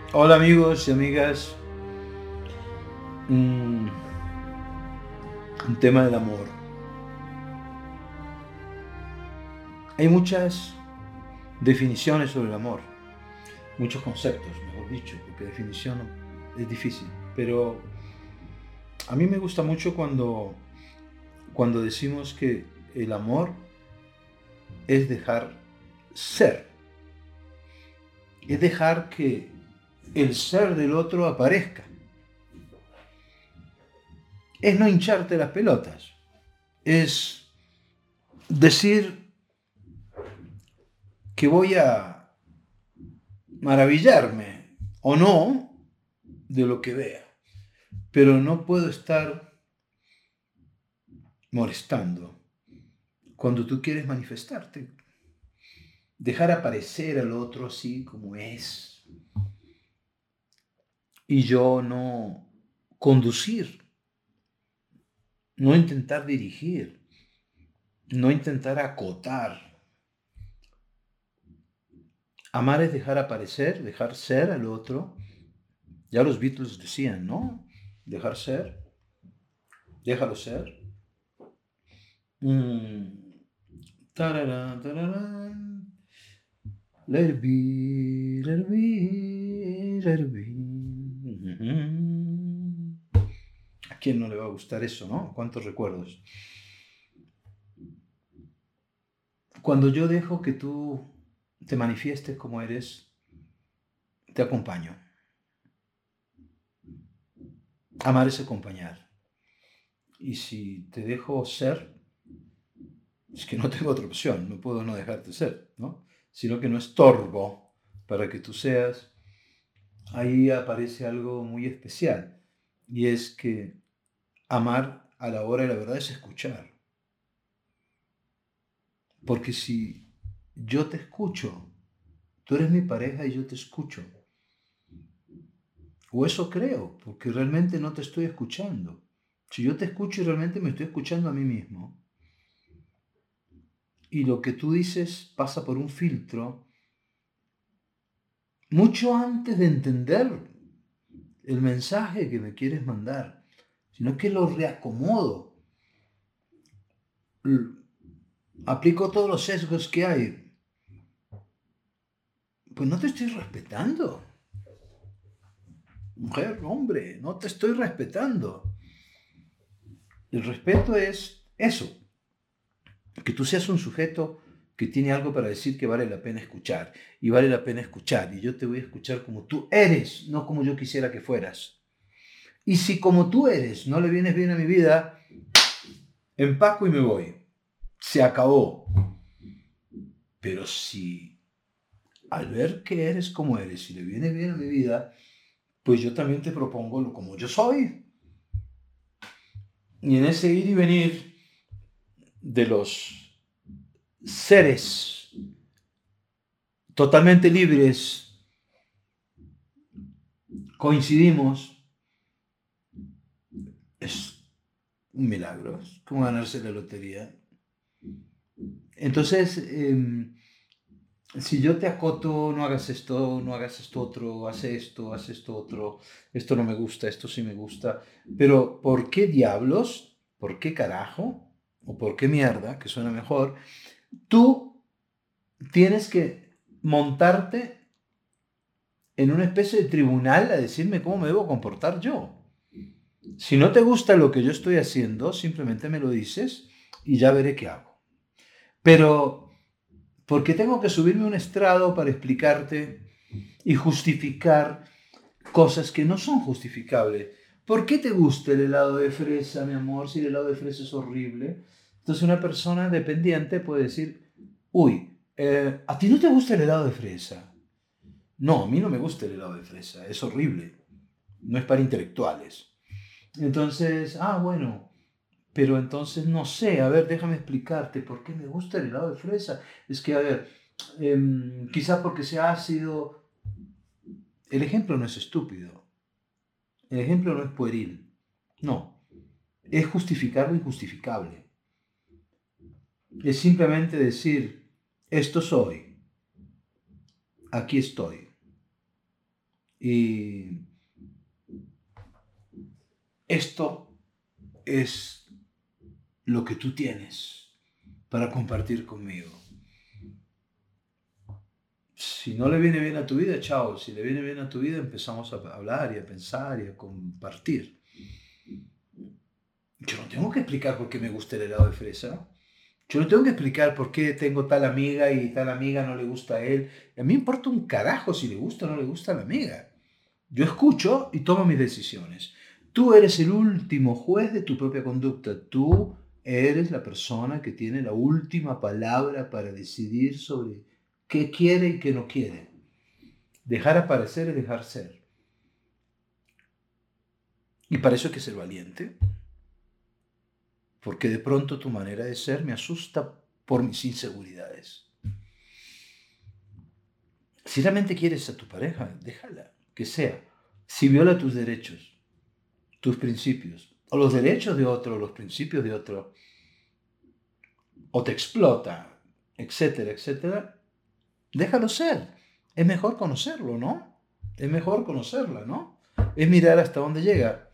Hola amigos y amigas. Un, un tema del amor. Hay muchas definiciones sobre el amor, muchos conceptos, mejor dicho, porque definición es difícil. Pero a mí me gusta mucho cuando decimos que el amor es dejar ser, es dejar que el ser del otro aparezca, es no hincharte las pelotas, es decir que voy a maravillarme o no de lo que vea, pero no puedo estar molestando cuando tú quieres manifestarte, dejar aparecer al otro así como es y yo no conducir, no intentar dirigir, no intentar acotar. Amar es dejar aparecer, dejar ser al otro. Ya los Beatles decían, ¿no? Dejar ser, déjalo ser. Mm. Tararán, tararán. Let it be, let it be, let it be. ¿A quién no le va a gustar eso, no? ¿Cuántos recuerdos? Cuando yo dejo que tú te manifiestes como eres, te acompaño. Amar es acompañar. Y si te dejo ser, es que no tengo otra opción, no puedo no dejarte ser, ¿no? Sino que no estorbo para que tú seas. Ahí aparece algo muy especial, y es que amar a la hora de la verdad es escuchar. Porque si yo te escucho, tú eres mi pareja y yo te escucho. O eso creo, porque realmente no te estoy escuchando. Si yo te escucho y realmente me estoy escuchando a mí mismo, y lo que tú dices pasa por un filtro, mucho antes de entender el mensaje que me quieres mandar, sino que lo reacomodo, aplico todos los sesgos que hay, pues no te estoy respetando. Mujer, hombre, no te estoy respetando. El respeto es eso, que tú seas un sujeto que tiene algo para decir que vale la pena escuchar. Y vale la pena escuchar. Y yo te voy a escuchar como tú eres, no como yo quisiera que fueras. Y si como tú eres no le vienes bien a mi vida, empaco y me voy. Se acabó. Pero si al ver que eres como eres y le vienes bien a mi vida, pues yo también te propongo lo como yo soy. Y en ese ir y venir de los seres totalmente libres, coincidimos, es un milagro, es como ganarse la lotería. Entonces, si yo te acoto, no hagas esto otro, haz esto otro, esto no me gusta, esto sí me gusta, pero ¿por qué diablos? ¿Por qué carajo? ¿O por qué mierda? Que suena mejor. Tú tienes que montarte en una especie de tribunal a decirme cómo me debo comportar yo. Si no te gusta lo que yo estoy haciendo, simplemente me lo dices y ya veré qué hago. Pero, ¿por qué tengo que subirme a un estrado para explicarte y justificar cosas que no son justificables? ¿Por qué te gusta el helado de fresa, mi amor, si el helado de fresa es horrible? Entonces una persona dependiente puede decir, uy, ¿a ti no te gusta el helado de fresa? No, a mí no me gusta el helado de fresa, es horrible, no es para intelectuales. Entonces, bueno, pero entonces no sé, a ver, déjame explicarte por qué me gusta el helado de fresa. Es que, a ver, quizás porque sea ácido. El ejemplo no es estúpido, el ejemplo no es pueril, no, es justificar lo injustificable. Es simplemente decir, esto soy, aquí estoy. Y esto es lo que tú tienes para compartir conmigo. Si no le viene bien a tu vida, chao. Si le viene bien a tu vida, empezamos a hablar y a pensar y a compartir. Yo no tengo que explicar por qué me gusta el helado de fresa. Yo no tengo que explicar por qué tengo tal amiga y tal amiga no le gusta a él. A mí me importa un carajo si le gusta o no le gusta a la amiga. Yo escucho y tomo mis decisiones. Tú eres el último juez de tu propia conducta. Tú eres la persona que tiene la última palabra para decidir sobre qué quiere y qué no quiere. Dejar aparecer es dejar ser. Y para eso hay que ser valiente. Porque de pronto tu manera de ser me asusta por mis inseguridades. Si realmente quieres a tu pareja, déjala, que sea. Si viola tus derechos, tus principios, o los derechos de otro, los principios de otro, o te explota, etcétera, etcétera, déjalo ser. Es mejor conocerlo, ¿no? Es mejor conocerla, ¿no? Es mirar hasta dónde llega.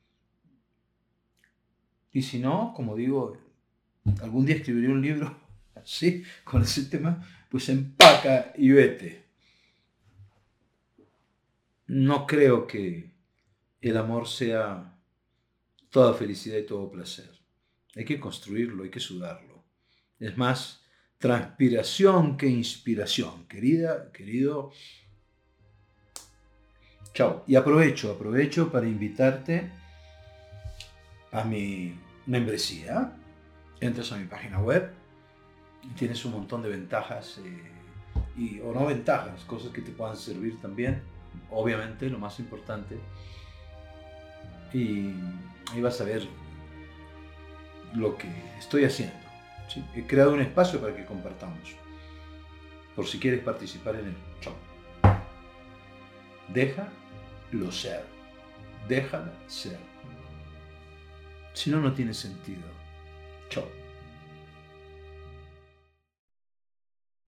Y si no, como digo, algún día escribiré un libro así, con ese tema, pues empaca y vete. No creo que el amor sea toda felicidad y todo placer. Hay que construirlo, hay que sudarlo. Es más transpiración que inspiración. Querida, querido, chao. Y aprovecho para invitarte a mi membresía. Entras a mi página web y tienes un montón de ventajas o no ventajas, cosas que te puedan servir también. Obviamente, lo más importante. Y ahí vas a ver lo que estoy haciendo. ¿Sí? He creado un espacio para que compartamos. Por si quieres participar en él. Chao. Déjalo ser. Déjala ser. Si no, no tiene sentido. Chao.